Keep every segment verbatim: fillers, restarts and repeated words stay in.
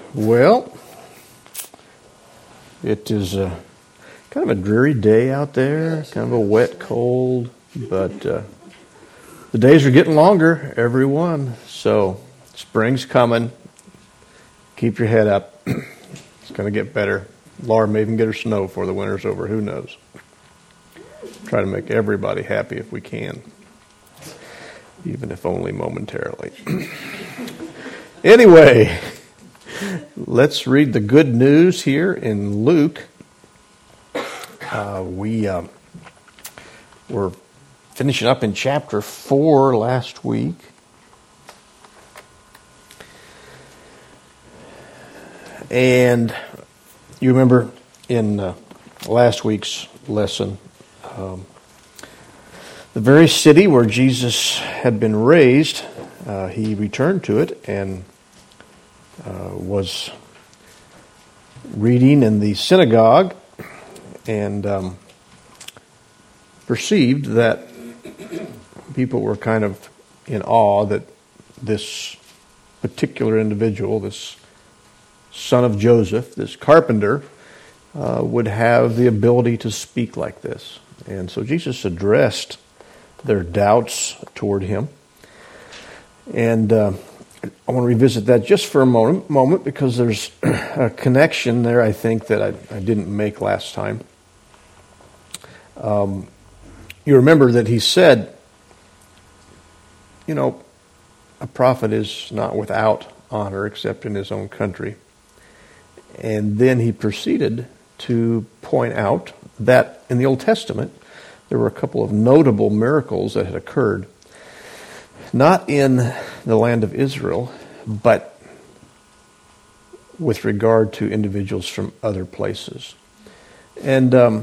Well, it is a, kind of a dreary day out there, kind of a wet, cold, but uh, the days are getting longer, every one. So spring's coming. Keep your head up. It's going to get better. Laura may even get her snow before the winter's over. Who knows? Try to make everybody happy if we can, even if only momentarily. Anyway, let's read the good news here in Luke. Uh, we uh, were finishing up in chapter four last week. And you remember in uh, last week's lesson, um, the very city where Jesus had been raised, uh, he returned to it and uh, was reading in the synagogue and um, perceived that people were kind of in awe that this particular individual, this son of Joseph, this carpenter, uh, would have the ability to speak like this. And so Jesus addressed their doubts toward him. And uh, I want to revisit that just for a moment, moment because there's a connection there, I think, that I, I didn't make last time. Um, you remember that he said, you know, a prophet is not without honor except in his own country. And then he proceeded to point out that in the Old Testament, there were a couple of notable miracles that had occurred, not in the land of Israel, but with regard to individuals from other places. And um,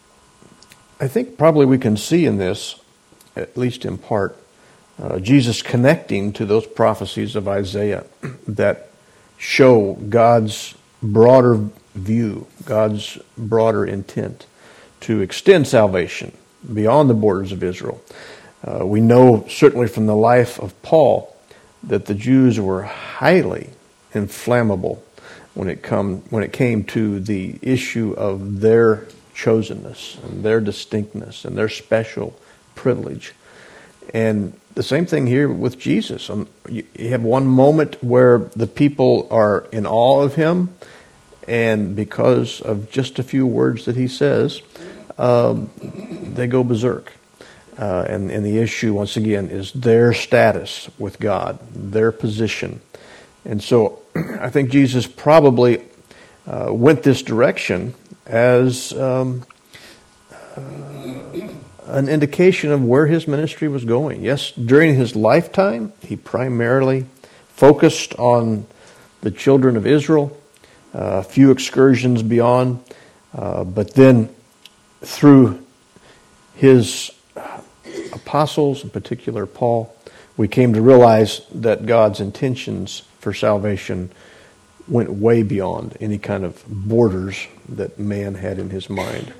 I think probably we can see in this, at least in part, uh, Jesus connecting to those prophecies of Isaiah that show God's broader view, God's broader intent to extend salvation beyond the borders of Israel. Uh, we know certainly from the life of Paul that the Jews were highly inflammable when it come when it came to the issue of their chosenness and their distinctness and their special privilege. And the same thing here with Jesus. Um, you, you have one moment where the people are in awe of him, and because of just a few words that he says, um, they go berserk. Uh, and, and the issue, once again, is their status with God, their position. And so I think Jesus probably uh, went this direction as um, uh, an indication of where his ministry was going. Yes, during his lifetime, he primarily focused on the children of Israel, uh, a few excursions beyond, uh, but then through his apostles, in particular Paul, we came to realize that God's intentions for salvation went way beyond any kind of borders that man had in his mind.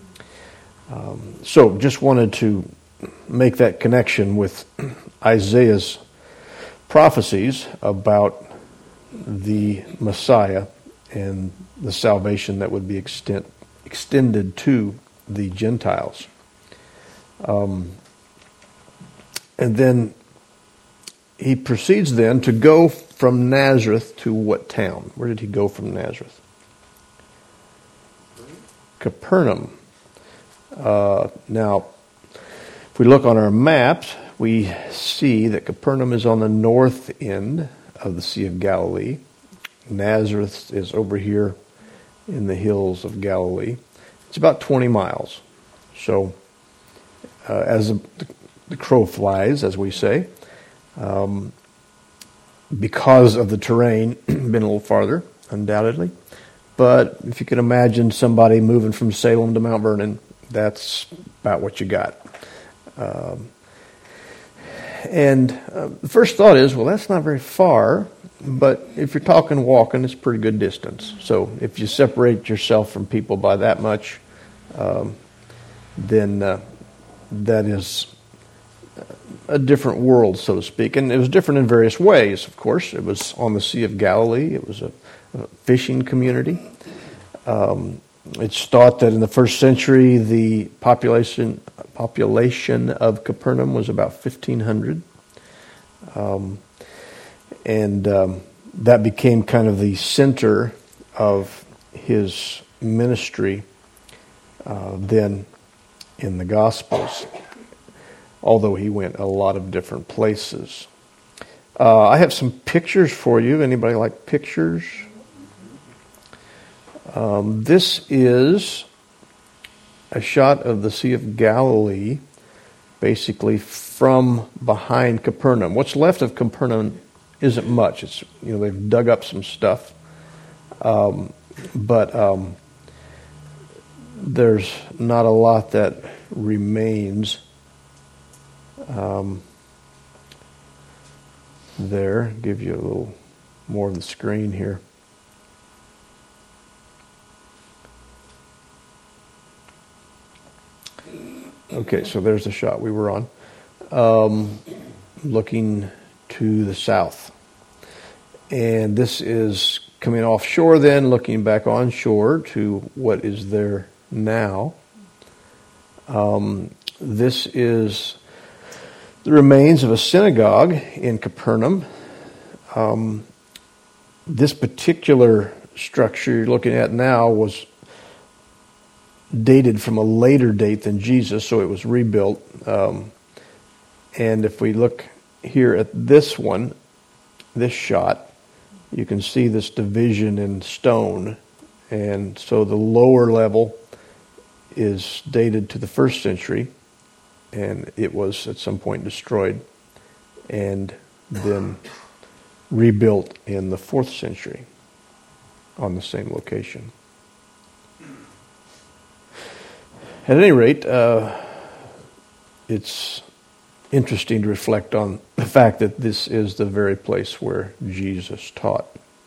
Um, so just wanted to make that connection with Isaiah's prophecies about the Messiah and the salvation that would be extent, extended to the Gentiles. Um, and then he proceeds then to go from Nazareth to what town? Where did he go from Nazareth? Capernaum. Uh, now, if we look on our maps, we see that Capernaum is on the north end of the Sea of Galilee. Nazareth is over here in the hills of Galilee. It's about twenty miles. So, uh, as the, the crow flies, as we say, um, because of the terrain, been a little farther, undoubtedly. But if you can imagine somebody moving from Salem to Mount Vernon, that's about what you got. Um, and uh, the first thought is, well, that's not very far, but if you're talking walking, it's a pretty good distance. So if you separate yourself from people by that much, um, then uh, that is a different world, so to speak. And it was different in various ways, of course. It was on the Sea of Galilee. It was a, a fishing community. Um, it's thought that in the first century, the population population of Capernaum was about fifteen hundred. Um, and um, that became kind of the center of his ministry uh, then in the Gospels, although he went a lot of different places. Uh, I have some pictures for you. Anybody like pictures? Um, this is a shot of the Sea of Galilee, basically from behind Capernaum. What's left of Capernaum isn't much. It's, you know, they've dug up some stuff, um, but um, there's not a lot that remains um, there. Give you a little more of the screen here. Okay, so there's the shot we were on, um, looking to the south. And this is coming offshore then, looking back onshore to what is there now. Um, this is the remains of a synagogue in Capernaum. Um, this particular structure you're looking at now was dated from a later date than Jesus, so it was rebuilt. Um, and if we look here at this one, this shot, you can see this division in stone. And so the lower level is dated to the first century, and it was at some point destroyed and then rebuilt in the fourth century on the same location. At any rate, uh, it's interesting to reflect on the fact that this is the very place where Jesus taught.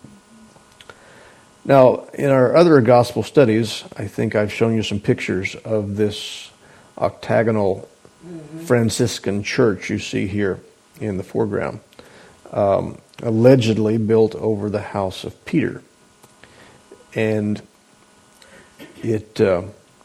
Now, in our other gospel studies, I think I've shown you some pictures of this octagonal mm-hmm. Franciscan church you see here in the foreground, um, allegedly built over the house of Peter. And it... Uh,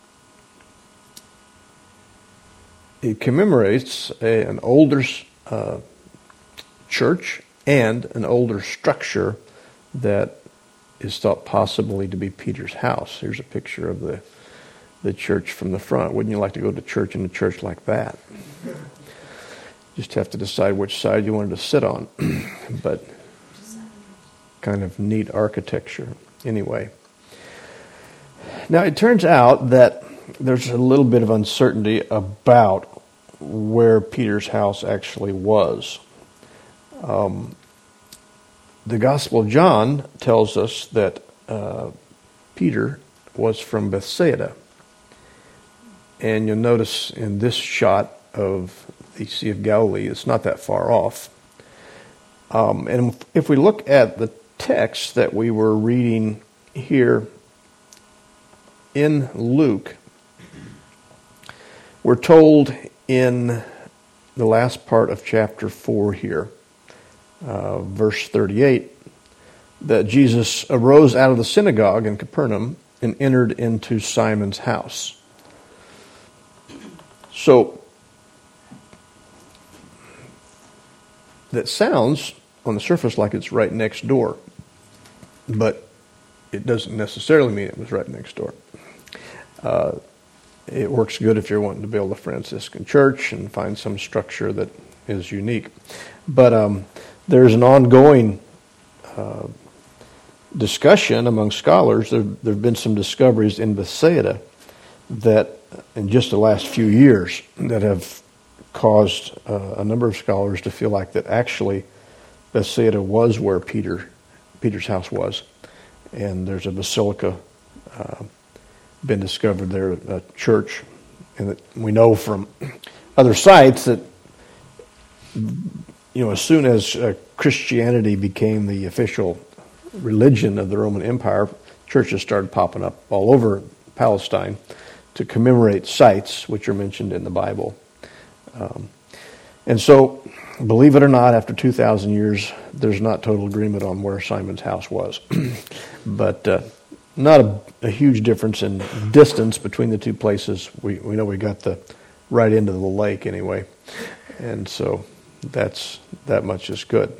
It commemorates a, an older uh, church and an older structure that is thought possibly to be Peter's house. Here's a picture of the the church from the front. Wouldn't you like to go to church in a church like that? Just have to decide which side you wanted to sit on. But kind of neat architecture anyway. Now it turns out that there's a little bit of uncertainty about where Peter's house actually was. Um, the Gospel of John tells us that uh, Peter was from Bethsaida. And you'll notice in this shot of the Sea of Galilee, it's not that far off. Um, and if we look at the text that we were reading here in Luke, we're told in the last part of chapter four here, uh, verse thirty-eight, that Jesus arose out of the synagogue in Capernaum and entered into Simon's house. So, that sounds on the surface like it's right next door, but it doesn't necessarily mean it was right next door. Uh, It works good if you're wanting to build a Franciscan church and find some structure that is unique. But um, there's an ongoing uh, discussion among scholars. There have been some discoveries in Bethsaida that in just the last few years that have caused uh, a number of scholars to feel like that actually Bethsaida was where Peter Peter's house was. And there's a basilica uh, been discovered there, a church, and that we know from other sites that, you know, as soon as uh, Christianity became the official religion of the Roman Empire, churches started popping up all over Palestine to commemorate sites which are mentioned in the Bible. Um, And so, believe it or not, after two thousand years, there's not total agreement on where Simon's house was. But uh, not a, a huge difference in distance between the two places. We we know we got the right into the lake anyway. And so that's that much is good.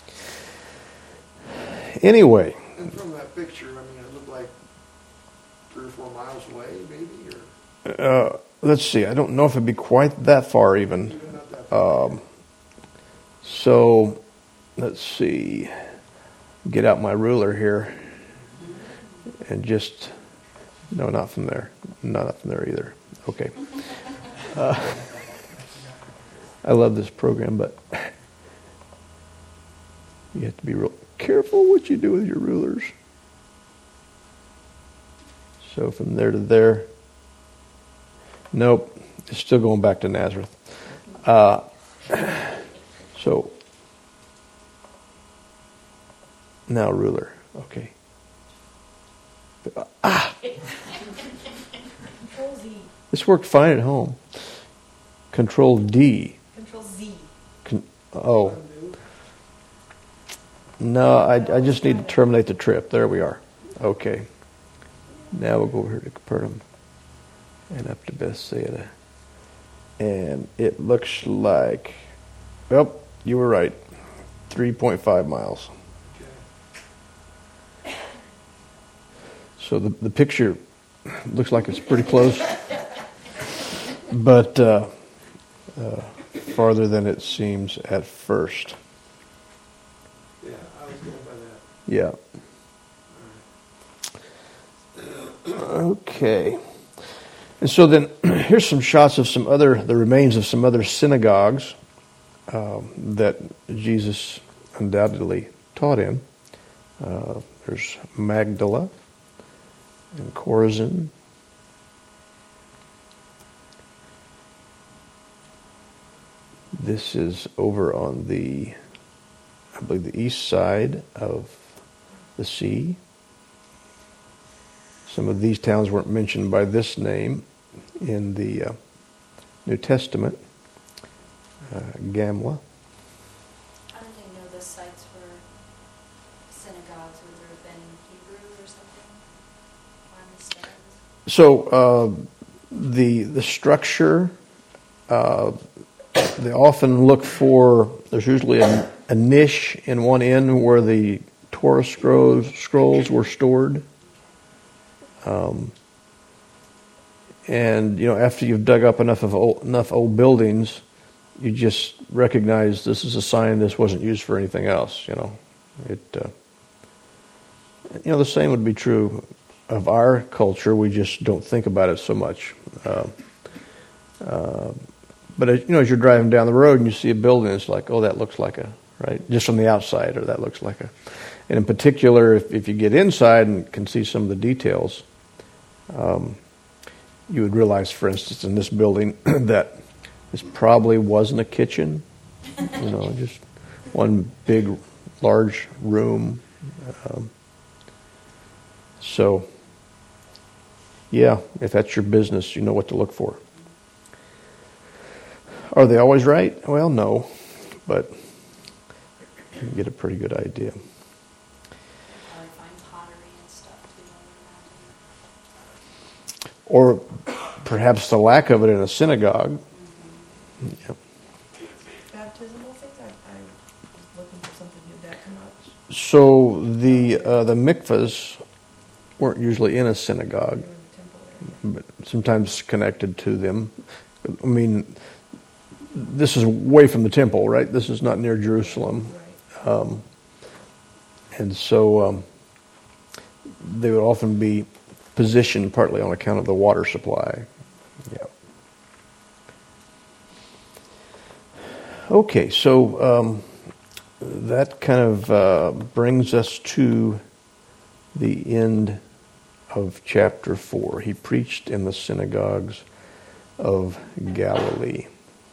Anyway. And from that picture, I mean, it looked like three or four miles away, maybe? Or uh, let's see. I don't know if it'd be quite that far even. even not that far. Um, so, let's see. Get out my ruler here. And just, no, not from there. Not from there either. Okay. Uh, I love this program, but you have to be real careful what you do with your rulers. So from there to there. Nope. It's still going back to Nazareth. Uh, so now ruler. Okay. Ah. Control Z. This worked fine at home. Control D. Control Z. Con- oh. No, I, I just need to terminate the trip. There we are. Okay. Now we'll go over here to Capernaum and up to Bethsaida. And it looks like, well, you were right. three point five miles. So the, the picture looks like it's pretty close. But uh, uh, farther than it seems at first. Yeah, I was going by that. Yeah. Okay. And so then here's some shots of some other, the remains of some other synagogues um, that Jesus undoubtedly taught in. Uh, there's Magdala and Chorazin. This is over on the, I believe, the east side of the sea. Some of these towns weren't mentioned by this name in the uh, New Testament. Uh, Gamla. I don't even know the sites for synagogues. Would there have been Hebrew or something on the stands? So uh, the the structure, uh, they often look for, there's usually a, a niche in one end where the Torah scrolls, scrolls were stored. Um, and, you know, after you've dug up enough of old, enough old buildings, you just recognize this is a sign this wasn't used for anything else, you know. It, uh, you know, the same would be true of our culture. We just don't think about it so much. Uh, uh, but, as, you know, as you're driving down the road and you see a building, it's like, oh, that looks like a, right, just from the outside, or that looks like a. And in particular, if, if you get inside and can see some of the details, um, you would realize, for instance, in this building that this probably wasn't a kitchen, you know, just one big, large room. Um, so, yeah, if that's your business, you know what to look for. Are they always right? Well, no, but you can get a pretty good idea. Probably find pottery and stuff too. Or perhaps the lack of it in a synagogue. Mm-hmm. Yep. Baptismal things? I, I was looking for something. Did that come up? So the uh, the mikvahs weren't usually in a synagogue, Or the temple area? but sometimes connected to them. I mean, this is away from the temple, right? This is not near Jerusalem. Right. Um, and so um, they would often be positioned partly on account of the water supply. Yeah. Okay, so um, that kind of uh, brings us to the end of chapter four. He preached in the synagogues of Galilee.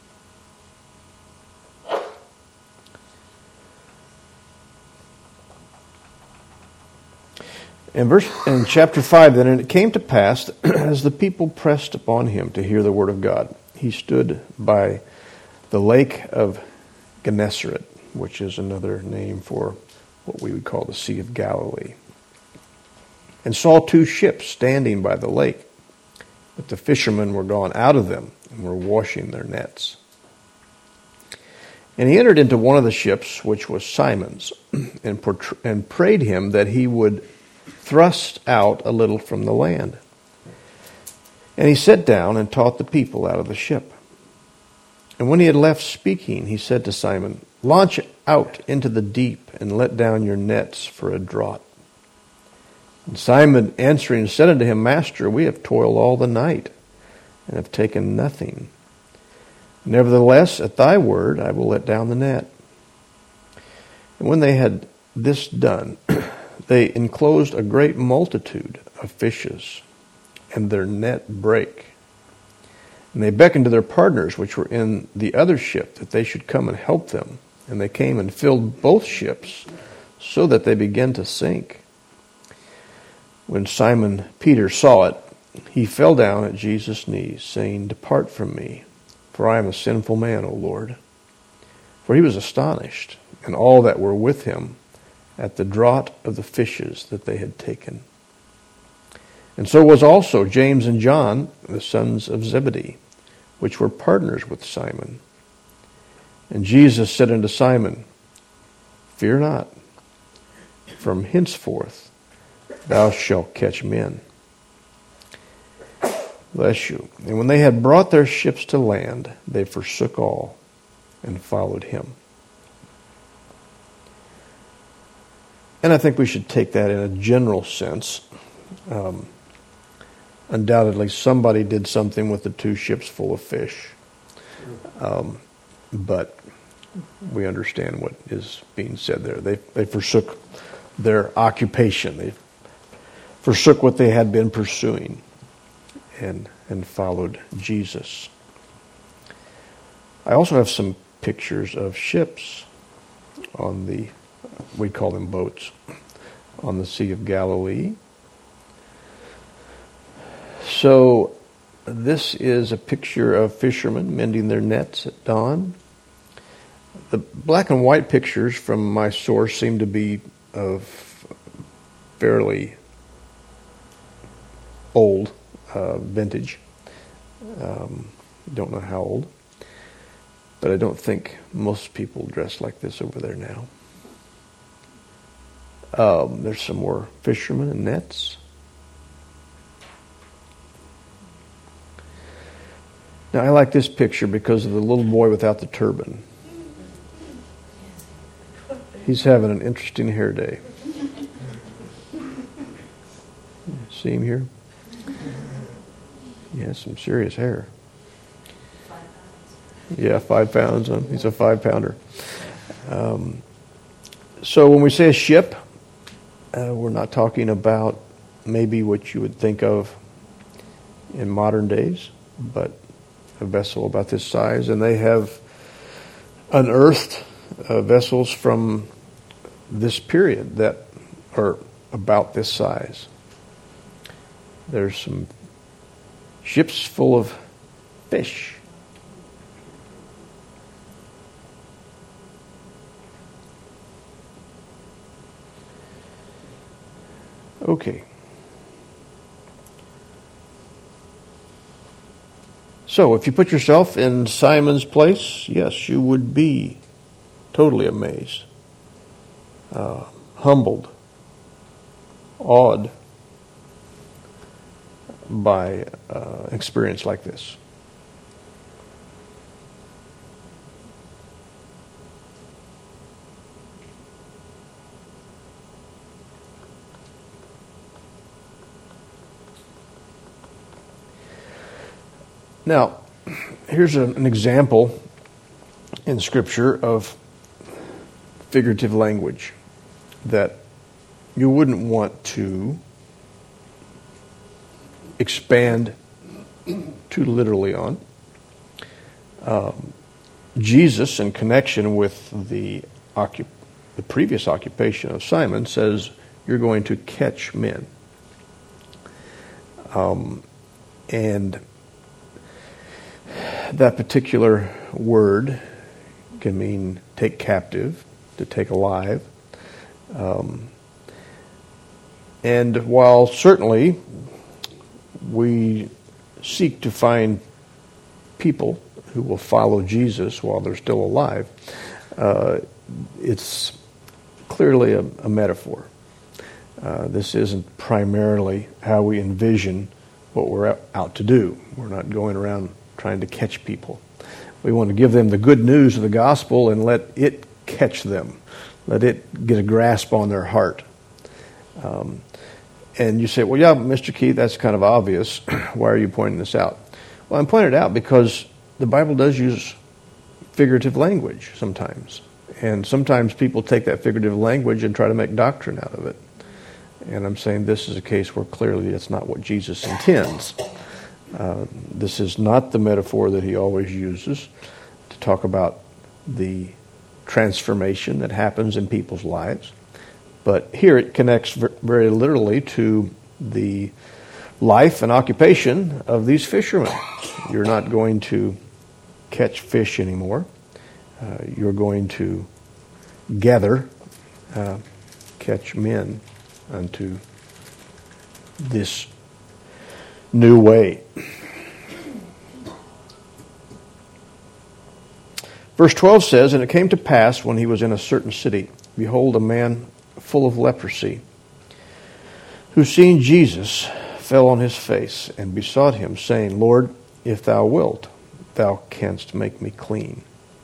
In verse in chapter five, then, and it came to pass, as the people pressed upon him to hear the word of God, he stood by the Lake of Gennesaret, which is another name for what we would call the Sea of Galilee, and saw two ships standing by the lake, but the fishermen were gone out of them and were washing their nets. And he entered into one of the ships, which was Simon's, and, portray- and prayed him that he would thrust out a little from the land. And he sat down and taught the people out of the ship. And when he had left speaking, he said to Simon, "Launch out into the deep and let down your nets for a draught." And Simon answering said unto him, "Master, we have toiled all the night and have taken nothing. Nevertheless, at thy word I will let down the net." And when they had this done, they enclosed a great multitude of fishes, and their net brake. And they beckoned to their partners which were in the other ship that they should come and help them. And they came and filled both ships, so that they began to sink. When Simon Peter saw it, he fell down at Jesus' knees, saying, "Depart from me, for I am a sinful man, O Lord." For he was astonished, and all that were with him, at the draught of the fishes that they had taken. And so was also James and John, the sons of Zebedee, which were partners with Simon. And Jesus said unto Simon, "Fear not, from henceforth thou shalt catch men." Bless you. And when they had brought their ships to land, they forsook all and followed him. And I think we should take that in a general sense. Um, undoubtedly, somebody did something with the two ships full of fish. Um, but we understand what is being said there. They, they forsook their occupation. They forsook what they had been pursuing and, and followed Jesus. I also have some pictures of ships on the, we call them boats, on the Sea of Galilee. So this is a picture of fishermen mending their nets at dawn. The black and white pictures from my source seem to be of fairly old uh, vintage. Um, don't know how old. But I don't think most people dress like this over there now. Um, there's some more fishermen and nets. Now I like this picture because of the little boy without the turban. He's having an interesting hair day. See him here? He has some serious hair. Yeah, five pounds. On. He's a five pounder. Um, so when we say a ship, uh, we're not talking about maybe what you would think of in modern days, but a vessel about this size. And they have unearthed uh, vessels from this period that are about this size. There's some ships full of fish. Okay. So, if you put yourself in Simon's place, yes, you would be totally amazed, uh, humbled, awed by uh, experience like this. Now, here's a, an example in Scripture of figurative language that you wouldn't want to expand too literally on. Um, Jesus, in connection with the, occup- the previous occupation of Simon, says, "You're going to catch men." Um, and that particular word can mean take captive, to take alive. Um, and while certainly we seek to find people who will follow Jesus while they're still alive, uh, it's clearly a, a metaphor. Uh, this isn't primarily how we envision what we're out to do. We're not going around trying to catch people. We want to give them the good news of the gospel and let it catch them. Let it get a grasp on their heart. Um, and you say, well, yeah, Mister Keith, that's kind of obvious. Why are you pointing this out? Well, I'm pointing it out because the Bible does use figurative language sometimes. And sometimes people take that figurative language and try to make doctrine out of it. And I'm saying this is a case where clearly it's not what Jesus intends. Uh, this is not the metaphor that he always uses to talk about the transformation that happens in people's lives. But here it connects very literally to the life and occupation of these fishermen. You're not going to catch fish anymore. Uh, you're going to gather, uh, catch men unto this new way. Verse twelve says, "And it came to pass when he was in a certain city, behold, a man full of leprosy, who seeing Jesus fell on his face and besought him, saying, Lord, if thou wilt, thou canst make me clean."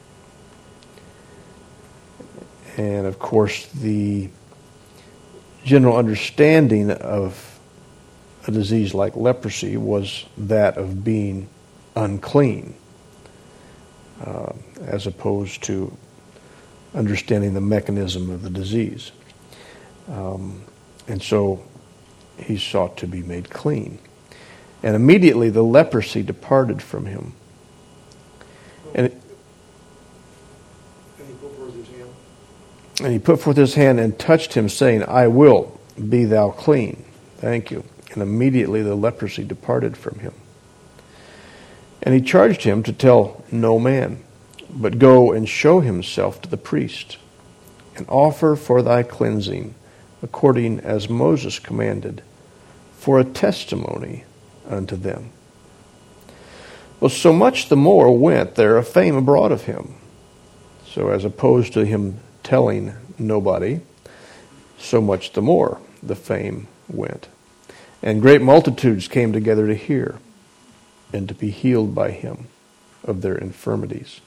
And of course, the general understanding of a disease like leprosy was that of being unclean, uh, as opposed to understanding the mechanism of the disease. Um, and so he sought to be made clean. And immediately the leprosy departed from him. And, it, And he put forth his hand. and he put forth his hand and touched him, saying, I will, be thou clean. Thank you. And immediately the leprosy departed from him. And he charged him to tell no man, but go and show himself to the priest, and offer for thy cleansing, according as Moses commanded, for a testimony unto them. Well, so much the more went there a fame abroad of him. So as opposed to him telling nobody, so much the more the fame went. And great multitudes came together to hear and to be healed by him of their infirmities.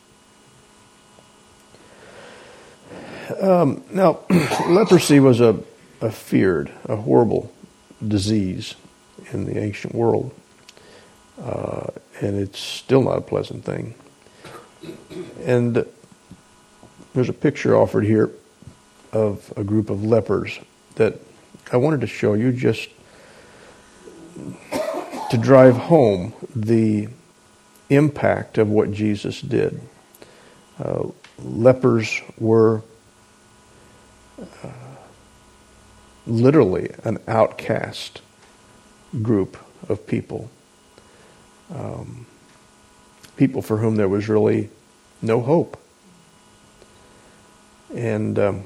Um, now, leprosy was a, a feared, a horrible disease in the ancient world. Uh, and it's still not a pleasant thing. And there's a picture offered here of a group of lepers that I wanted to show you just to drive home the impact of what Jesus did. Uh, lepers were uh, literally an outcast group of people. Um, people for whom there was really no hope. And um,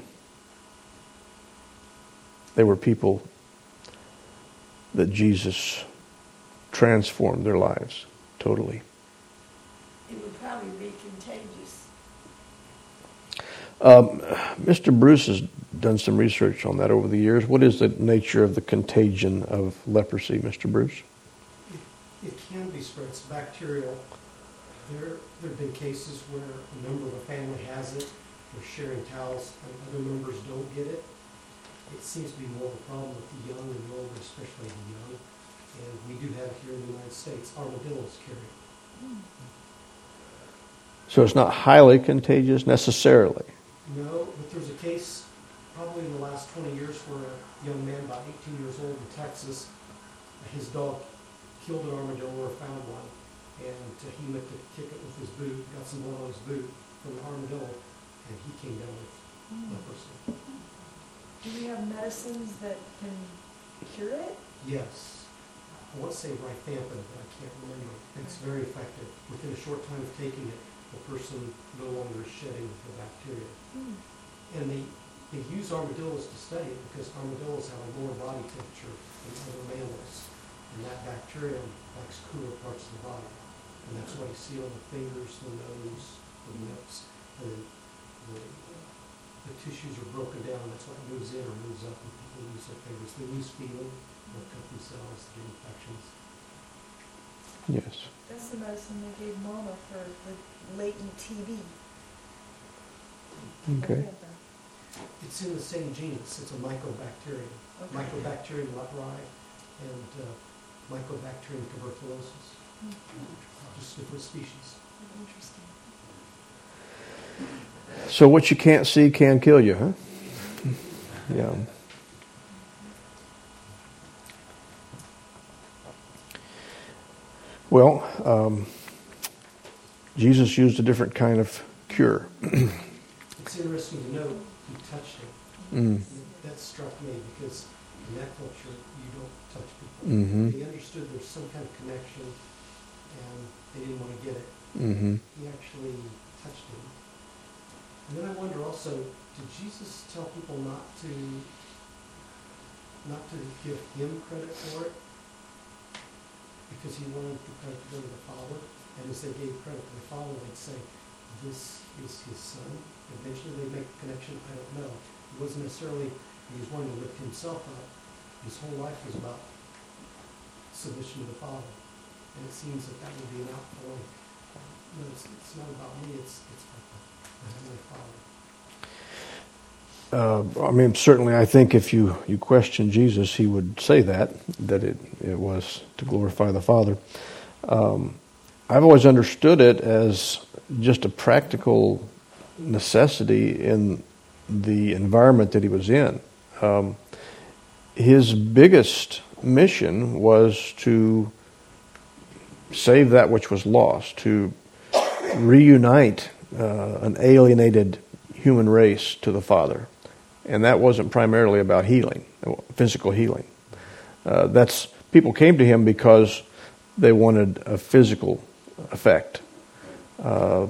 they were people that Jesus transformed their lives totally. It would probably be contagious. Um, Mister Bruce has done some research on that over the years. What is the nature of the contagion of leprosy, Mister Bruce? It can be spread. It's bacterial. There, there have been cases where a member of a family has it. They're sharing towels, and other members don't get it. It seems to be more of a problem with the young and the older, especially the young. And we do have it here in the United States. Armadillos carry it. So it's not highly contagious necessarily. No, but there's a case probably in the last twenty years where a young man, about eighteen years old in Texas, his dog killed an armadillo or found one, and uh, he went to kick it with his boot, got some blood on his boot from the armadillo, and he came down with leprosy. Do we have medicines that can cure it? Yes. I want to say rifampin, but I can't remember. It's very effective. Within a short time of taking it, the person no longer is shedding the bacteria. Hmm. And they, they use armadillos to study it because armadillos have a lower body temperature than other mammals. And that bacterium likes cooler parts of the body. And that's why you see on the fingers, the nose, the lips, and the, the tissues are broken down. That's why it moves in or moves up when people lose their fingers. They lose feeling, they'll cut themselves, they get infections. Yes. That's the medicine they gave Mama for the latent T B. Okay. It's in the same genus. It's a mycobacterium. Okay. Mycobacterium leprae and uh, Mycobacterium tuberculosis. Hmm. Just different species. Interesting. So what you can't see can kill you, huh? Yeah. Well, um, Jesus used a different kind of cure. It's interesting to note he touched him. Mm. That struck me because in that culture you don't touch people. Mm-hmm. They understood there's some kind of connection and they didn't want to get it. Mm-hmm. He actually touched him. And then I wonder also, did Jesus tell people not to not to give him credit for it? Because he wanted the credit to go to the Father. And as they gave credit to the Father, they'd say, this is his son. Eventually they'd make a connection, I don't know. It wasn't necessarily he was wanting to lift himself up. His whole life was about submission to the Father. And it seems that that would be an outpouring. No, it's, it's not about me, it's, it's about the Heavenly Father. Uh, I mean, certainly I think if you, you question Jesus, he would say that, that it, it was to glorify the Father. Um, I've always understood it as just a practical necessity in the environment that he was in. Um, his biggest mission was to save that which was lost, to reunite uh, an alienated human race to the Father. And that wasn't primarily about healing, physical healing. Uh, that's people came to him because they wanted a physical effect. Uh,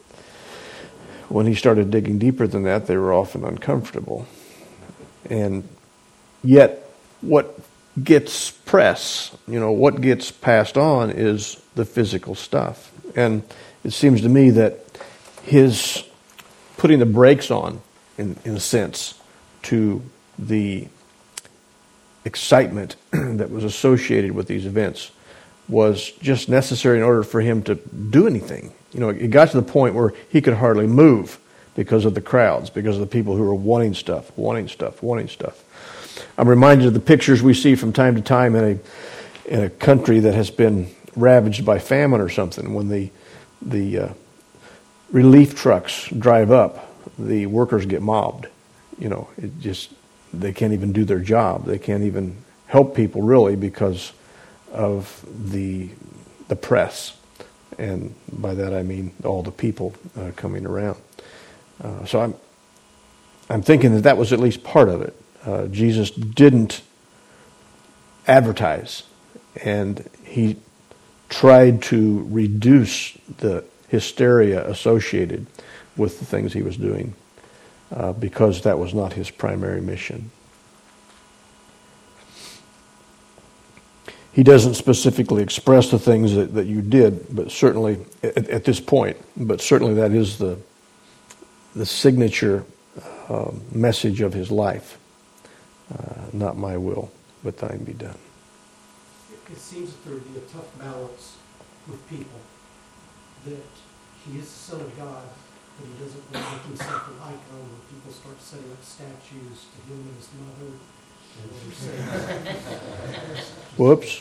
when he started digging deeper than that, they were often uncomfortable. And yet, what gets press, you know, what gets passed on is the physical stuff. And it seems to me that his putting the brakes on, in, in a sense, to the excitement that was associated with these events was just necessary in order for him to do anything. You know, it got to the point where he could hardly move because of the crowds, because of the people who were wanting stuff, wanting stuff, wanting stuff. I'm reminded of the pictures we see from time to time in a in a country that has been ravaged by famine or something. When the the uh, relief trucks drive up, the workers get mobbed. You know, it just they can't even do their job. They can't even help people really because of the the press, and by that I mean all the people uh, coming around. Uh, so I'm I'm thinking that that was at least part of it. Uh, Jesus didn't advertise, and he tried to reduce the hysteria associated with the things he was doing, uh, because that was not his primary mission. He doesn't specifically express the things that, that you did, but certainly at, at this point, but certainly that is the the signature uh, message of his life. Uh, not my will, but thine be done. It, it seems that there would be a tough balance with people, that he is the Son of God, but he doesn't want to make himself an icon when people start setting up statues to him and his mother and other saints. Whoops.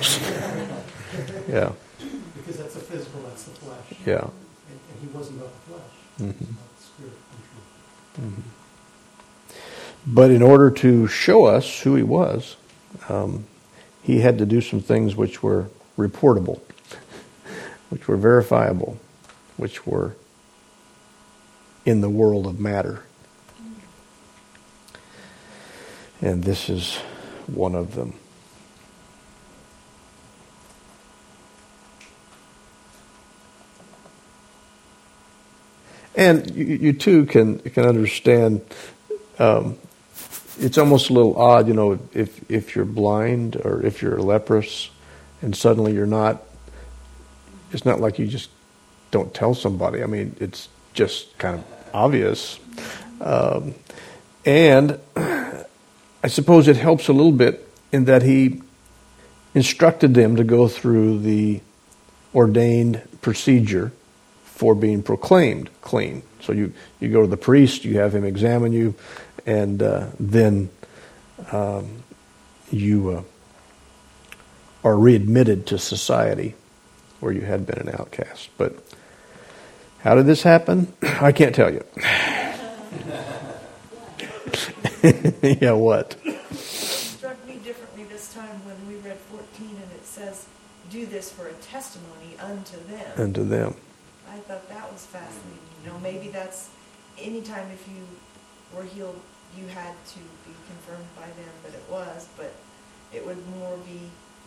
Yeah. Because that's the physical, that's the flesh. Yeah. And, and he wasn't about the flesh. Mm-hmm. He was about the spirit and truth. Mm-hmm. But in order to show us who he was, um, he had to do some things which were reportable, which were verifiable, which were in the world of matter. And this is one of them. And you, you too can can understand. Um, it's almost a little odd, you know, if if you're blind or if you're leprous, and suddenly you're not. It's not like you just don't tell somebody. I mean, it's just kind of obvious. Um, and I suppose it helps a little bit in that he instructed them to go through the ordained procedure for being proclaimed clean. So you, you go to the priest, you have him examine you, and uh, then um, you uh, are readmitted to society where you had been an outcast. But how did this happen? I can't tell you. Yeah, what? It struck me differently this time when we read fourteen and it says, do this for a testimony unto them. Unto them. I thought that was fascinating. You know, maybe that's anytime if you were healed, you had to be confirmed by them that it was, but it would more be,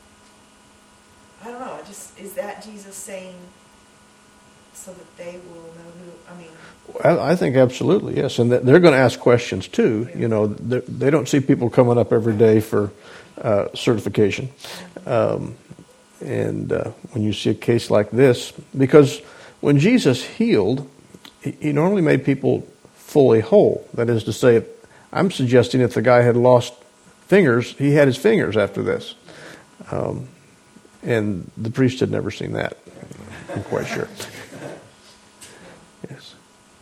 I don't know, it just, is that Jesus saying so that they will know who, I mean. I, I think absolutely, yes. And they're going to ask questions too. You know, they don't see people coming up every day for uh, certification. Um, and uh, when you see a case like this, because when Jesus healed, he, he normally made people fully whole. That is to say, I'm suggesting if the guy had lost fingers, he had his fingers after this. Um, and the priest had never seen that, I'm quite sure. Yes.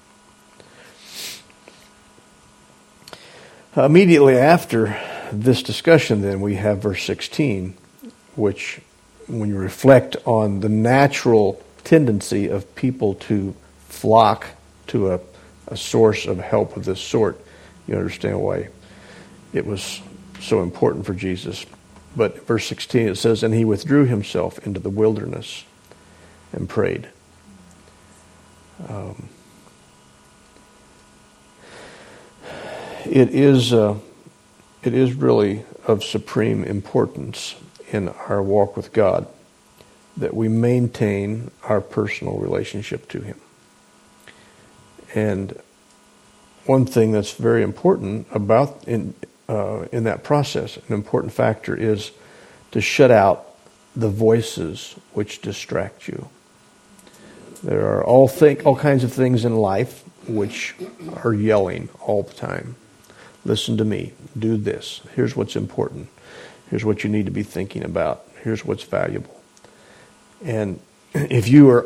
Immediately after this discussion, then, we have verse sixteen, which, when you reflect on the natural tendency of people to flock to a, a source of help of this sort, you understand why it was so important for Jesus. But verse sixteen, it says, and he withdrew himself into the wilderness and prayed. Um, it is uh, it is really of supreme importance in our walk with God that we maintain our personal relationship to him. And one thing that's very important about in uh, in that process, an important factor, is to shut out the voices which distract you. There are all think all kinds of things in life which are yelling all the time. Listen to me. Do this. Here's what's important. Here's what you need to be thinking about. Here's what's valuable. And if you are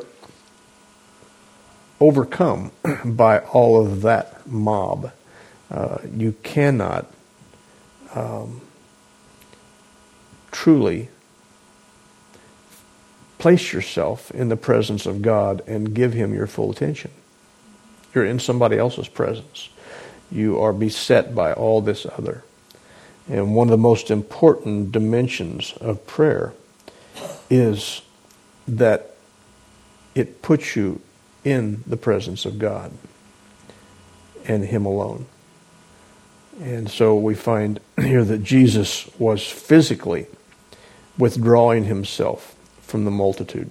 overcome by all of that mob, uh, you cannot um, truly place yourself in the presence of God and give him your full attention. You're in somebody else's presence. You are beset by all this other. And one of the most important dimensions of prayer is that it puts you in the presence of God and him alone. And so we find here that Jesus was physically withdrawing himself from the multitude.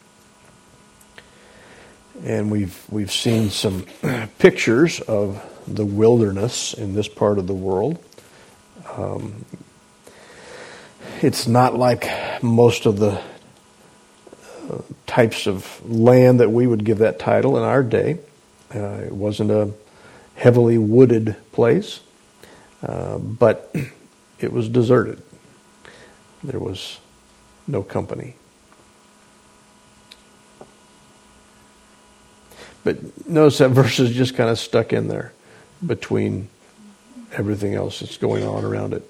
And we've we've seen some pictures of the wilderness in this part of the world. Um, it's not like most of the uh, types of land that we would give that title in our day. Uh, it wasn't a heavily wooded place, uh, but it was deserted. There was no company. But notice that verse is just kind of stuck in there between everything else that's going on around it.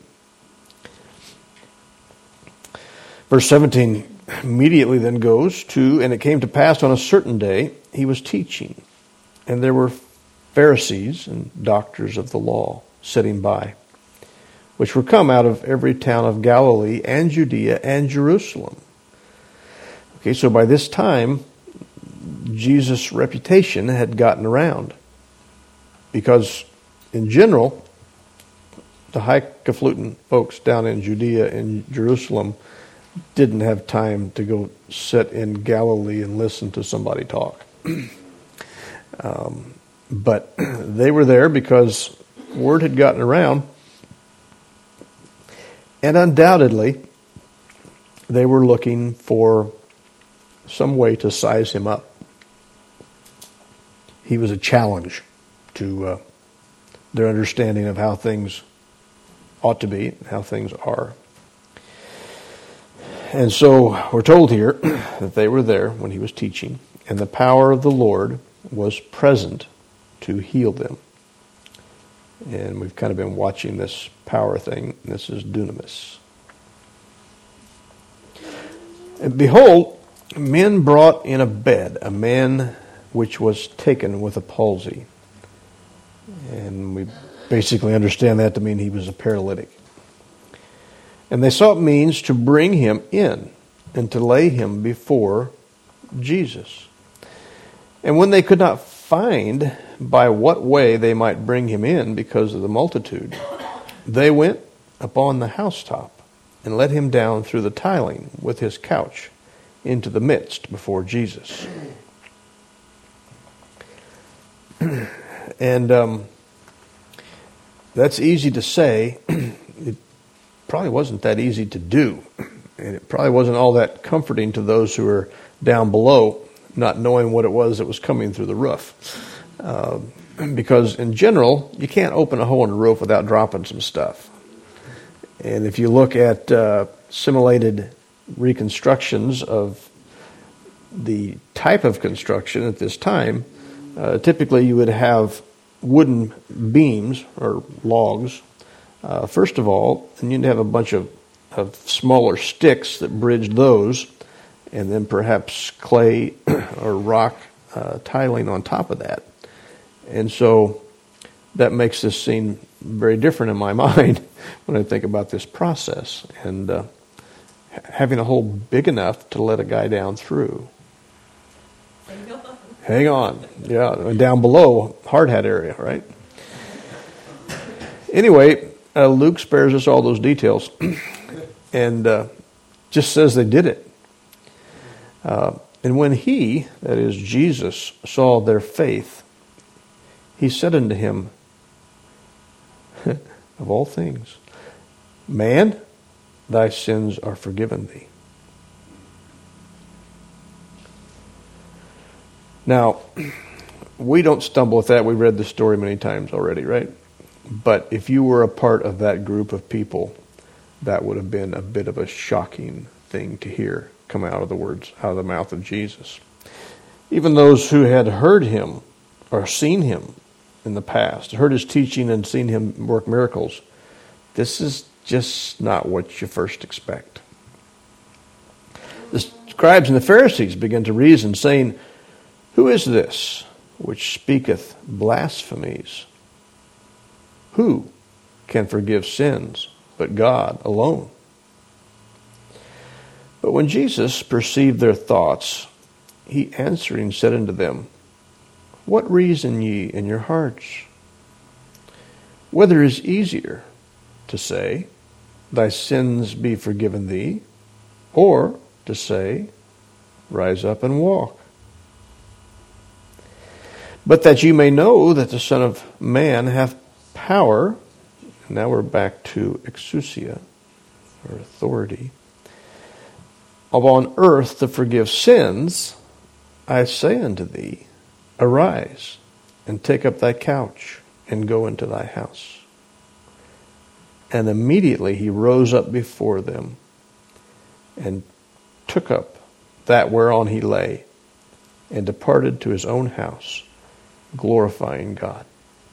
Verse seventeen immediately then goes to, and it came to pass on a certain day, he was teaching, and there were Pharisees and doctors of the law sitting by, which were come out of every town of Galilee and Judea and Jerusalem. Okay, so by this time, Jesus' reputation had gotten around, because in general, the highfalutin folks down in Judea and Jerusalem didn't have time to go sit in Galilee and listen to somebody talk. Um, but they were there because word had gotten around, and undoubtedly they were looking for some way to size him up. He was a challenge to uh, their understanding of how things ought to be, how things are. And so we're told here that they were there when he was teaching, and the power of the Lord was present to heal them. And we've kind of been watching this power thing. This is dunamis. And behold, men brought in a bed a man which was taken with a palsy. And we basically understand that to mean he was a paralytic. And they sought means to bring him in and to lay him before Jesus. And when they could not find by what way they might bring him in because of the multitude, they went upon the housetop and let him down through the tiling with his couch into the midst before Jesus. And um, that's easy to say. It probably wasn't that easy to do. And it probably wasn't all that comforting to those who were down below, not knowing what it was that was coming through the roof. Uh, because in general, you can't open a hole in the roof without dropping some stuff. And if you look at uh, simulated reconstructions of the type of construction at this time, uh, typically you would have wooden beams or logs, uh, first of all, and you'd have a bunch of, of smaller sticks that bridged those, and then perhaps clay or rock uh, tiling on top of that. And so that makes this scene very different in my mind when I think about this process. And uh, having a hole big enough to let a guy down through. Hang on. Hang on. Yeah, and down below, hard hat area, right? Anyway, uh, Luke spares us all those details and uh, just says they did it. Uh, and when he, that is Jesus, saw their faith, he said unto him, of all things, man, thy sins are forgiven thee. Now, we don't stumble with that. We read the story many times already, right? But if you were a part of that group of people, that would have been a bit of a shocking thing to hear come out of the words, out of the mouth of Jesus. Even those who had heard him or seen him in the past, heard his teaching and seen him work miracles, this is just not what you first expect. The scribes and the Pharisees began to reason, saying, who is this which speaketh blasphemies? Who can forgive sins but God alone? But when Jesus perceived their thoughts, he answering said unto them, what reason ye in your hearts? Whether is easier to say, thy sins be forgiven thee, or to say, rise up and walk? But that you may know that the Son of Man hath power, now we're back to exousia, or authority, upon earth to forgive sins, I say unto thee, arise, and take up thy couch, and go into thy house. And immediately he rose up before them, and took up that whereon he lay, and departed to his own house, glorifying God.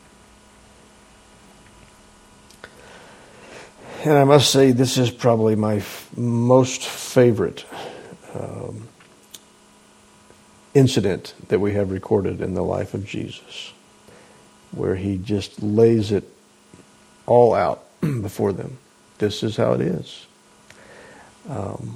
And I must say, this is probably my f- most favorite um, incident that we have recorded in the life of Jesus, where he just lays it all out before them. This is how it is. Um,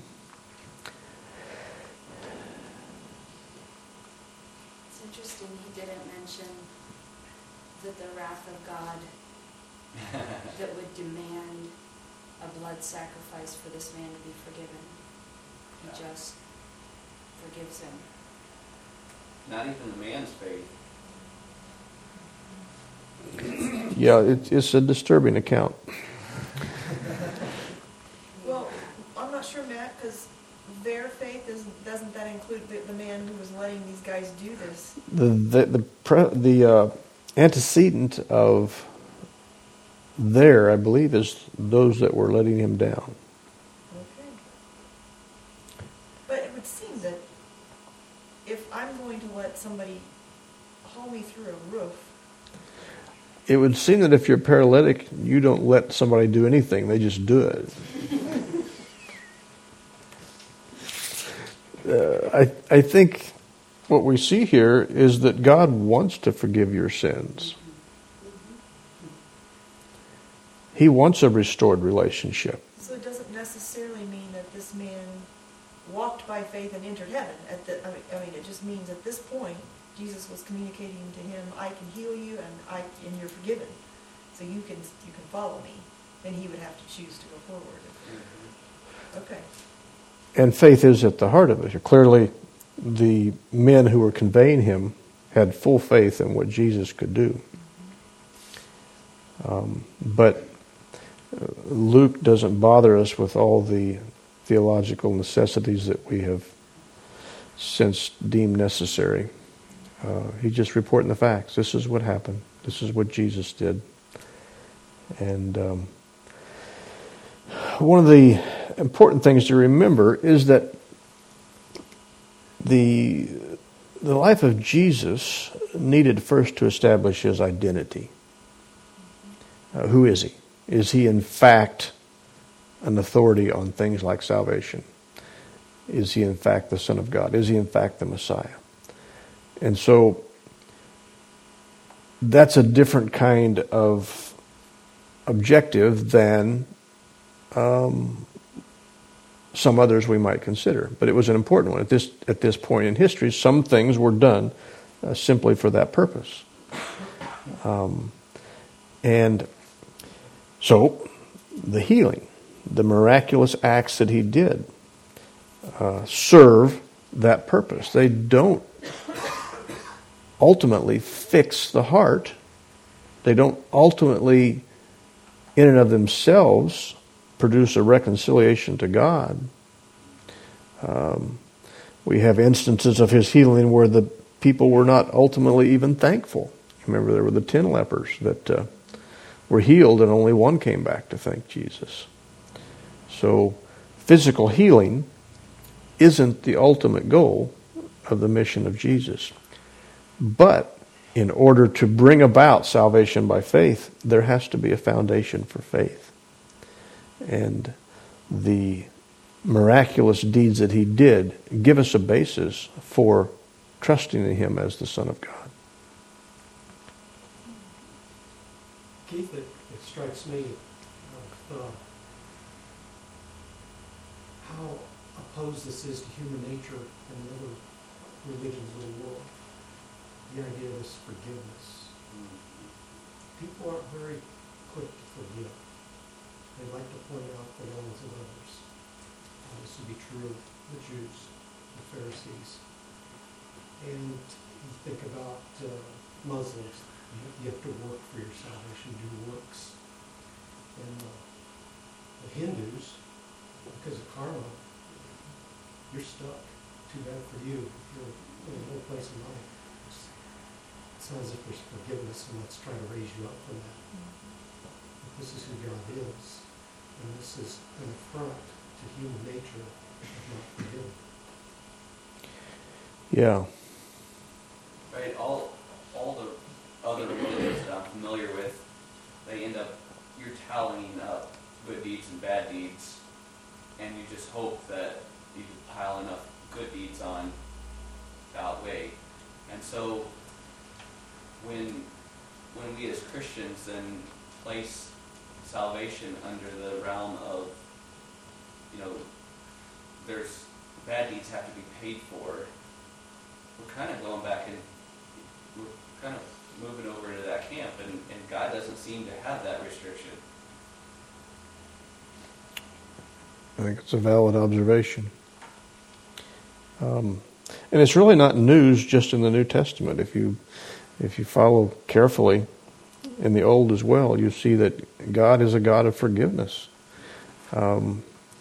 It's interesting he didn't mention that the wrath of God that would demand a blood sacrifice for this man to be forgiven. He just forgives him. Not even the man's faith Yeah, it, it's a disturbing account. Well, I'm not sure, Matt, because their faith isn't, doesn't that include the, the man who was letting these guys do this? The the the, pre, the uh, antecedent of there, I believe, is those that were letting him down. Okay. But it would seem that if I'm going to let somebody haul me through a roof, It would seem that if you're paralytic, you don't let somebody do anything; they just do it. uh, I I think what we see here is that God wants to forgive your sins. He wants a restored relationship. so it doesn't necessarily mean that this man walked by faith and entered heaven. At the, I mean, I mean, it just means at this point, Jesus was communicating to him, "I can heal you, and I and you're forgiven, so you can you can follow me." Then he would have to choose to go forward. Okay. And faith is at the heart of it. Clearly, the men who were conveying him had full faith in what Jesus could do. Um, but Luke doesn't bother us with all the theological necessities that we have since deemed necessary. Uh, he's just reporting the facts. This is what happened. This is what Jesus did. And um, one of the important things to remember is that the the life of Jesus needed first to establish his identity. Uh, who is he? Is he in fact an authority on things like salvation? Is he in fact the Son of God? Is he in fact the Messiah? And so that's a different kind of objective than um, some others we might consider. But it was an important one. At this, at this point in history, some things were done uh, simply for that purpose. Um, and so the healing, the miraculous acts that he did uh, serve that purpose. They don't ultimately fix the heart. They don't ultimately, in and of themselves, produce a reconciliation to God. Um, we have instances of his healing where the people were not ultimately even thankful. Remember, there were the ten lepers that uh, were healed, and only one came back to thank Jesus. So physical healing isn't the ultimate goal of the mission of Jesus. But in order to bring about salvation by faith, there has to be a foundation for faith. And the miraculous deeds that he did give us a basis for trusting in him as the Son of God. Keith, it, it strikes me of uh, how opposed this is to human nature and other religions of the world. The idea of this forgiveness. People aren't very quick to forgive. They like to point out the wrongs of others. Uh, this would be true of the Jews, the Pharisees. And you think about uh, Muslims. You, you have to work for your salvation, do works. And uh, the Hindus, because of karma, you're stuck. Too bad for you. You're in a low place in life. It's, it's not as if there's forgiveness and let's try to raise you up from that. But this is who God is. And this is an affront to human nature of not forgiving. Yeah. Right, all all the other religions that I'm familiar with, they end up, you're tallying up good deeds and bad deeds, and you just hope that you can pile enough good deeds on to outweigh. And so when when we as Christians then place salvation under the realm of, you know, there's bad deeds have to be paid for, we're kind of going back and we're kind of moving over into that camp, and, and God doesn't seem to have that restriction. I think it's a valid observation. Um, and it's really not news just in the New Testament. If you if you follow carefully in the Old as well, you see that God is a God of forgiveness. Um,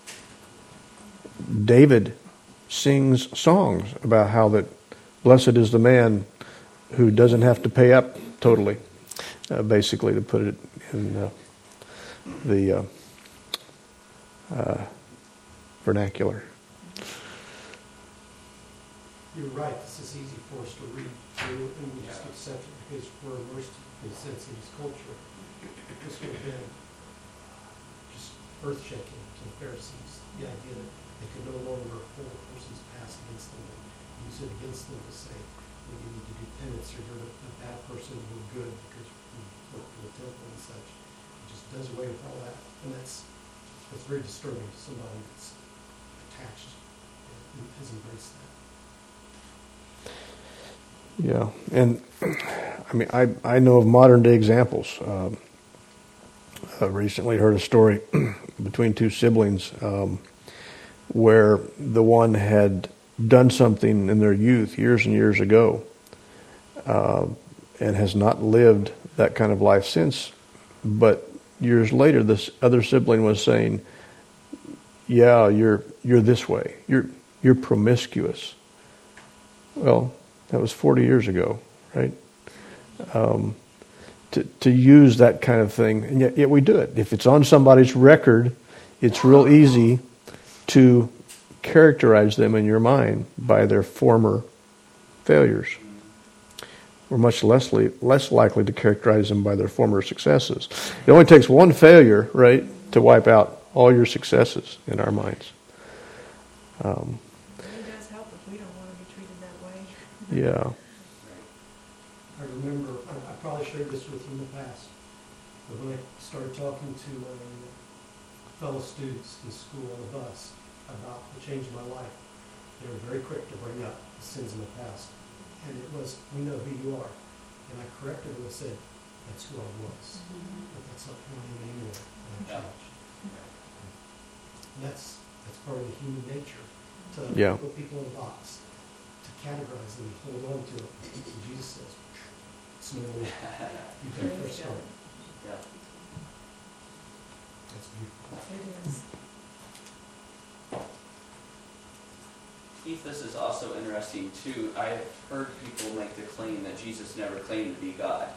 David sings songs about how that blessed is the man who doesn't have to pay up totally, uh, basically, to put it in uh, the uh, uh, vernacular. You're right, this is easy for us to read through and we just accept it because we're immersed in a sense in his culture. This would have been just earth-shaking to the Pharisees, the idea that they could no longer hold a person's past against them and use it against them to say, well, you need to do penance or you're a bad person, you're good because you work for the temple and such. It just does away with all that. And that's, that's very disturbing to somebody that's attached and has embraced that. Yeah, and I mean, I, I know of modern day examples. Uh, I recently heard a story between two siblings um, where the one had done something in their youth years and years ago uh, and has not lived that kind of life since. But years later, this other sibling was saying, "Yeah, you're you're this way. You're you're promiscuous." Well, that was forty years ago, right? Um, to to use that kind of thing, and yet, yet we do it. If it's on somebody's record, it's real easy to characterize them in your mind by their former failures. We're much less li- less likely to characterize them by their former successes. It only takes one failure, right, to wipe out all your successes in our minds. Um, It does help if we don't want to be treated that way. yeah. I remember, I, I probably shared this with you in the past, but when I started talking to my fellow students in school on the bus about the change in my life, they were very quick to bring up the sins in the past. And it was, we know who you are. And I corrected them and said, that's who I was. But that's not who I am anymore. And I've changed. And that's, that's part of the human nature, to Yeah. put people in a box, to categorize them and hold on to it. And Jesus says, it's no more. You can first start. Yeah. That's beautiful. It is. Keith, this is also interesting too. I've heard people make the claim that Jesus never claimed to be God.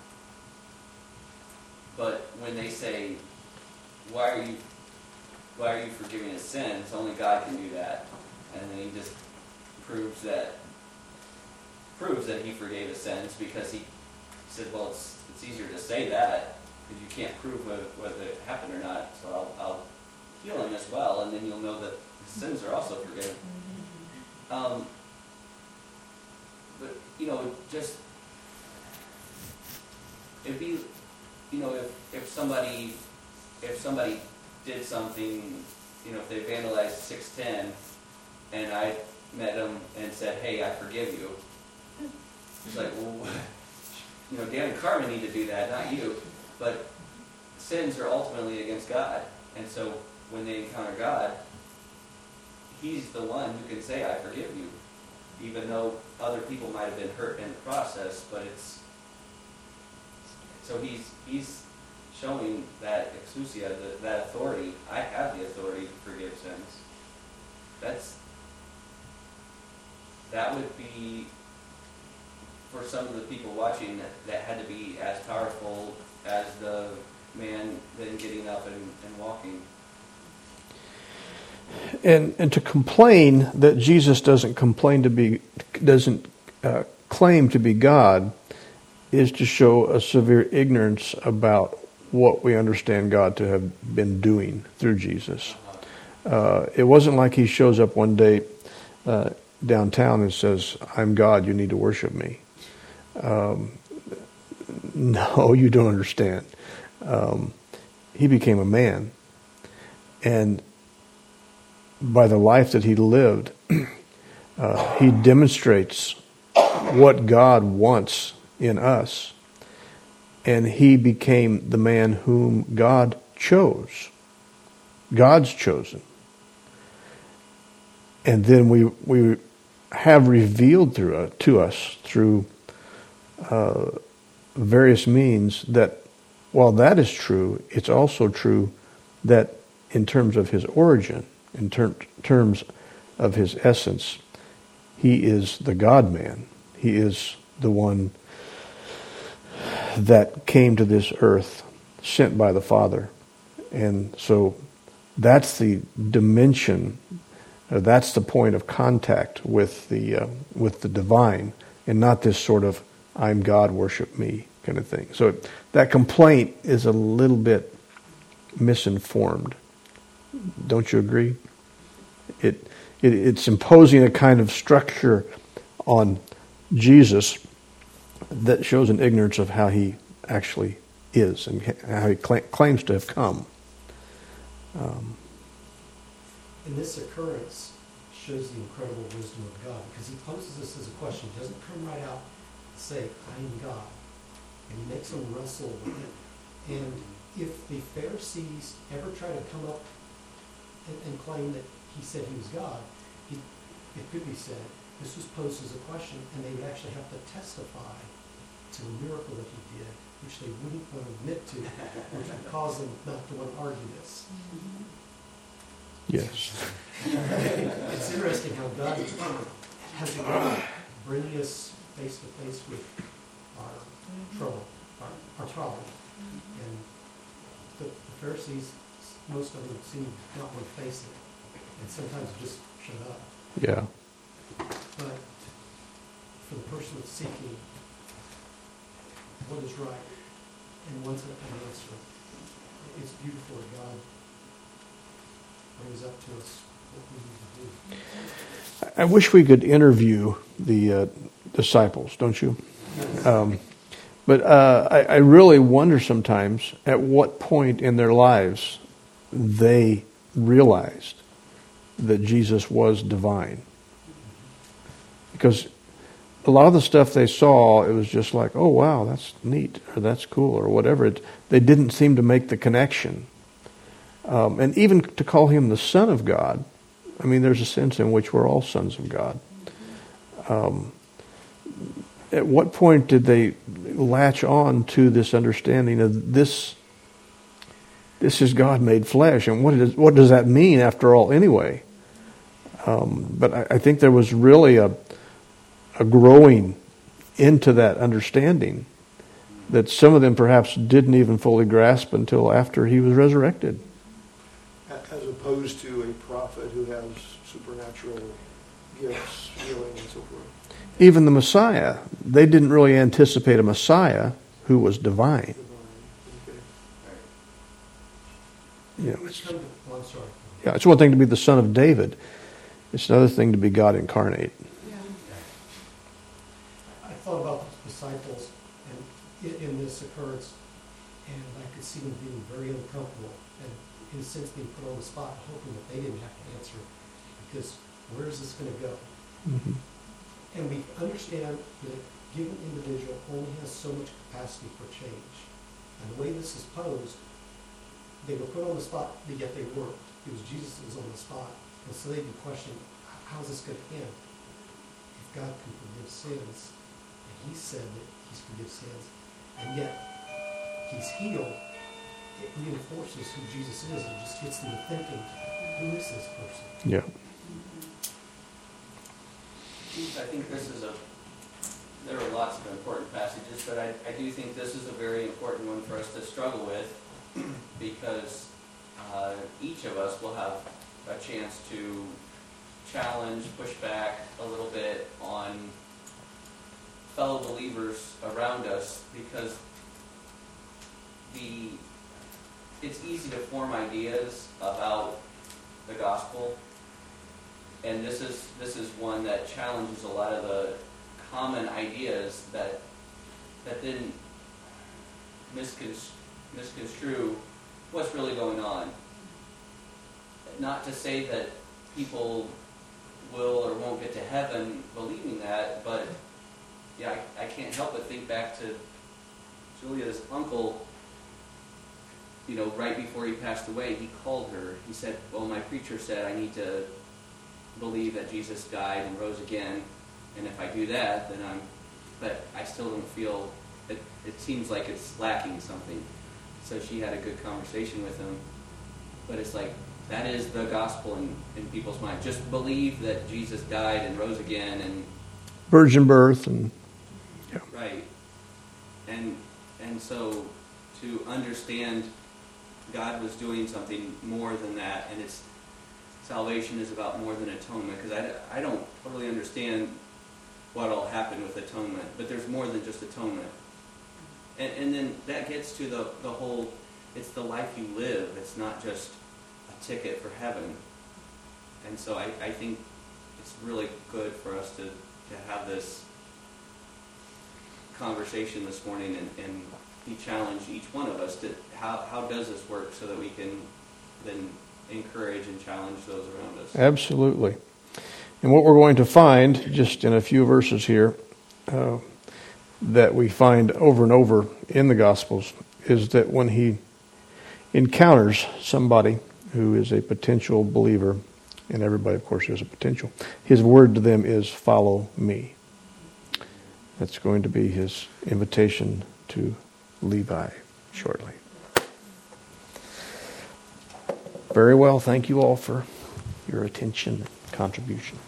But when they say, why are you why are you forgiving his sins? Only God can do that. And then he just proves that proves that he forgave his sins because he said, well, it's it's easier to say that because you can't prove whether, whether it happened or not. So I'll, I'll heal him as well, and then you'll know that his sins are also forgiven. Um, but, you know, just, it'd be, you know, if, if somebody, if somebody did something, you know, if they vandalized six ten, and I met them and said, hey, I forgive you, it's like, well, you know, Dan and Carmen need to do that, not you, but sins are ultimately against God, and so when they encounter God, he's the one who can say, I forgive you, even though other people might have been hurt in the process, but it's, so he's he's showing that exousia, that, that authority. I have the authority to forgive sins. That's, that would be, for some of the people watching, that, that had to be as powerful as the man then getting up and, and walking. And and to complain that Jesus doesn't complain to be doesn't uh, claim to be God is to show a severe ignorance about what we understand God to have been doing through Jesus. Uh, it wasn't like he shows up one day uh, downtown and says, "I'm God. You need to worship me." Um, no, you don't understand. Um, he became a man, and by the life that he lived, uh, he demonstrates what God wants in us. And he became the man whom God chose. God's chosen. And then we we have revealed through uh, to us through uh, various means that while that is true, it's also true that in terms of his origin, in ter- terms of his essence, he is the God-man. He is the one that came to this earth, sent by the Father. And so that's the dimension, uh, that's the point of contact with the uh, with the divine, and not this sort of "I'm God, worship me" kind of thing. So that complaint is a little bit misinformed. Don't you agree? It, it it's imposing a kind of structure on Jesus that shows an ignorance of how he actually is and how he cl- claims to have come. Um, And this occurrence shows the incredible wisdom of God, because he poses this as a question. He doesn't come right out and say, I am God. And he makes them wrestle with it. And if the Pharisees ever try to come up and, and claim that he said he was God, he, it could be said, this was posed as a question, and they would actually have to testify to the miracle that he did, which they wouldn't want to admit to, which would cause them not to want to argue this. yes. It's interesting how God has a way of bringing us face to face with our trouble, our, our problem. And the, the Pharisees, most of them seem not want to face it, and sometimes just shut up. Yeah. But for the person that's seeking what is right and wants an answer, it's beautiful that God brings up to us what we need to do. I wish we could interview the uh, disciples, don't you? Um, but uh, I, I really wonder sometimes at what point in their lives they realized that Jesus was divine. Because a lot of the stuff they saw, it was just like, oh, wow, that's neat, or that's cool, or whatever. It, they didn't seem to make the connection. Um, and even to call him the Son of God, I mean, there's a sense in which we're all sons of God. Um, at what point did they latch on to this understanding of this, this is God made flesh, and what, is, what does that mean after all anyway? Um, but I, I think there was really a a growing into that understanding that some of them perhaps didn't even fully grasp until after he was resurrected. As opposed to a prophet who has supernatural gifts, healing, and so forth. Even the Messiah, they didn't really anticipate a Messiah who was divine. Okay. You know, Let's it's, come to, oh, I'm sorry. yeah, it's one thing to be the son of David. It's another thing to be God incarnate. I thought about the disciples and in, in this occurrence, and I could see them being very uncomfortable and, in a sense, being put on the spot, hoping that they didn't have to answer, because where is this going to go? Mm-hmm. And we understand that a given individual only has so much capacity for change. And the way this is posed, they were put on the spot, but yet they weren't. It was Jesus that was on the spot. And so they'd be questioning, how's this going to end? If God can forgive sins, and he said that he's forgive sins, and yet he's healed, it reinforces who Jesus is. It just gets them to thinking, who is this person? Yeah. I think this is a, there are lots of important passages, but I, I do think this is a very important one for us to struggle with, because uh, each of us will have a chance to challenge, push back a little bit on fellow believers around us, because the it's easy to form ideas about the gospel, and this is this is one that challenges a lot of the common ideas that that then miscon- misconstrue what's really going on. Not to say that people will or won't get to heaven believing that, but yeah, I, I can't help but think back to Julia's uncle. You know, right before he passed away, he called her. He said, well, my preacher said I need to believe that Jesus died and rose again, and if I do that, then I'm, but I still don't feel it, it seems like it's lacking something. So she had a good conversation with him. But it's like, that is the gospel in, in people's mind. Just believe that Jesus died and rose again and Virgin birth and yeah. Right. And and so to understand God was doing something more than that, and it's salvation is about more than atonement, because I, I don't totally understand what will happen with atonement, but there's more than just atonement. And and then that gets to the, the whole, it's the life you live, it's not just a ticket for heaven. And so I, I think it's really good for us to, to have this conversation this morning and, and he challenged each one of us to how, how does this work so that we can then encourage and challenge those around us. Absolutely. And what we're going to find just in a few verses here uh, that we find over and over in the Gospels is that when he encounters somebody who is a potential believer, and everybody of course is a potential, his word to them is follow me. That's going to be his invitation to Levi shortly. Very well. Thank you all for your attention and contributions.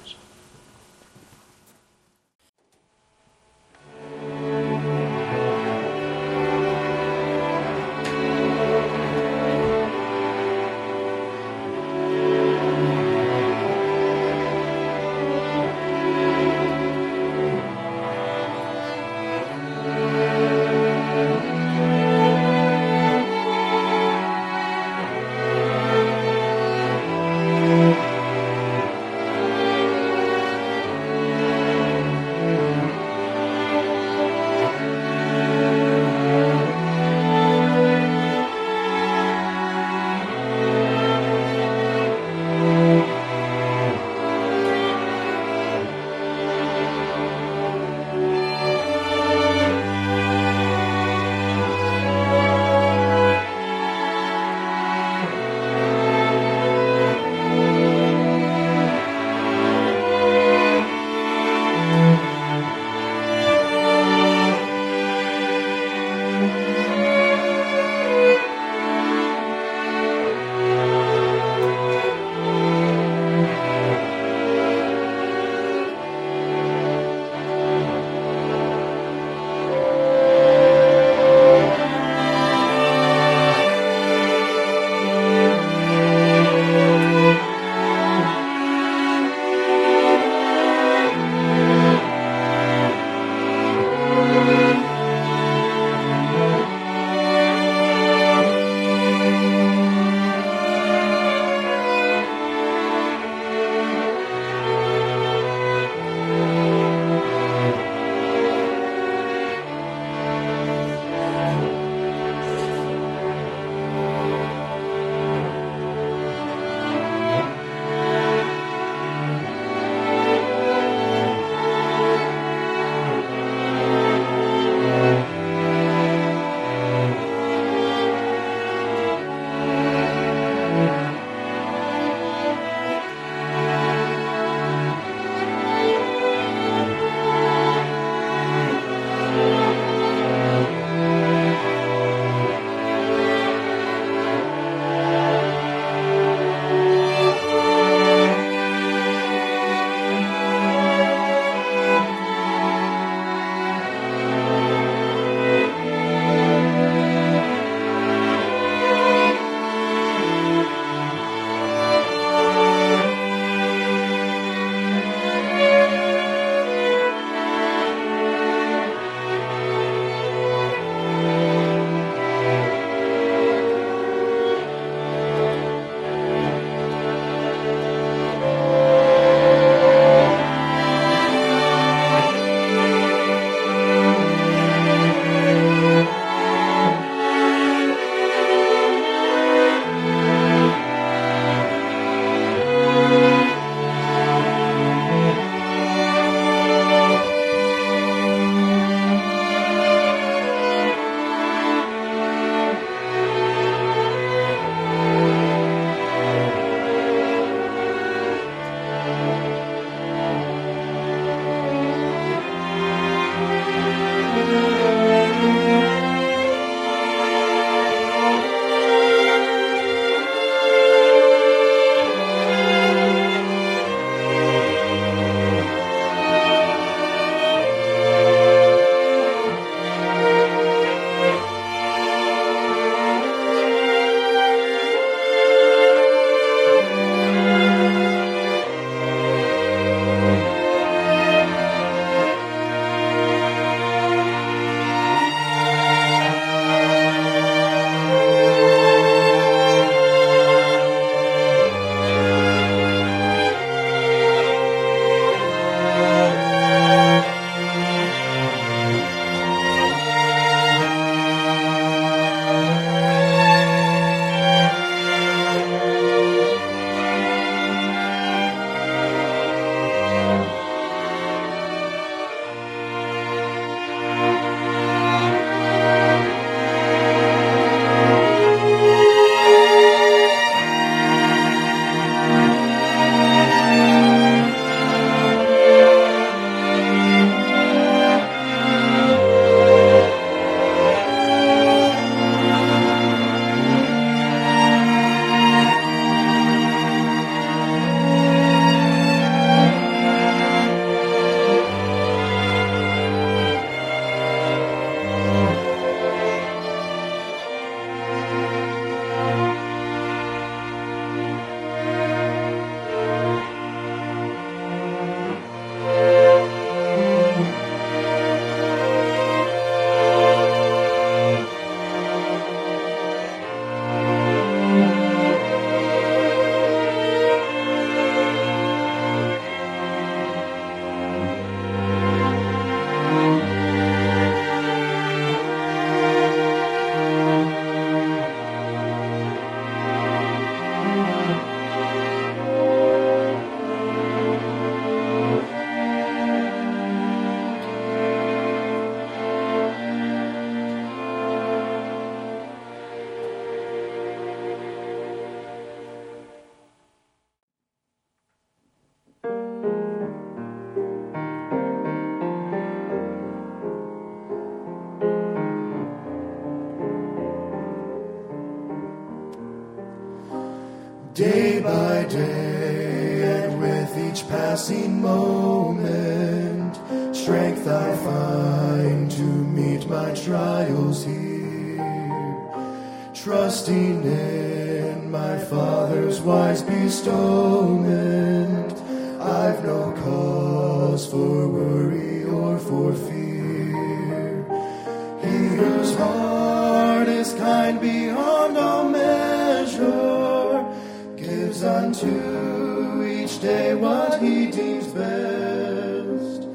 day, and with each passing moment, strength I find to meet my trials here. Trusting in my Father's wise bestowment, I've no cause for worry or for fear. He whose heart is kind beyond all measure gives unto each day what he deems best.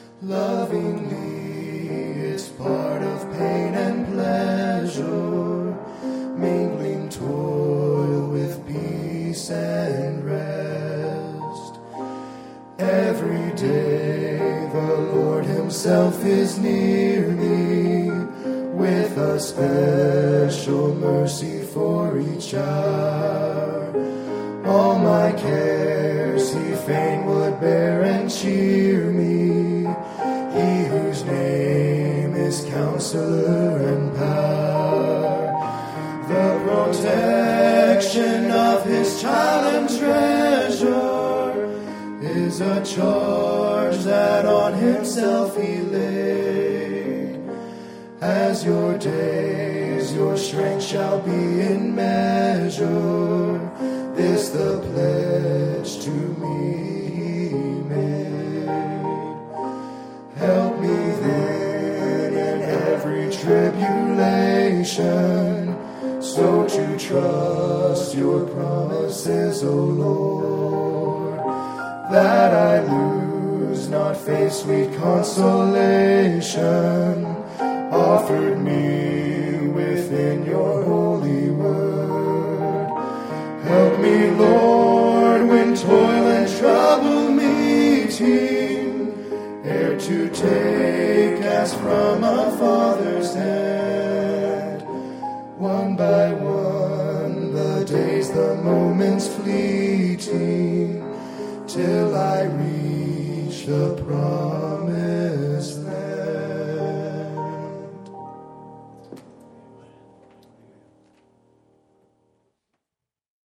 Lovingly, it's part of pain and pleasure, mingling toil with peace and rest. Every day the Lord himself is near me, with a special mercy for each hour. All my cares he fain would bear and cheer me, he whose name is Counselor and Power. The protection of his child and treasure is a charge that on himself he laid. As your days, your strength shall be in measure, this the pledge to me he made. Help me then in every tribulation, so to trust your promises, O Lord, that I lose not faith's sweet consolation, offered me within your holy word. Help me, Lord, when toil and trouble meeting, ere to take as from a father's hand. One by one, the days, the moments fleeting, till I reach the promise.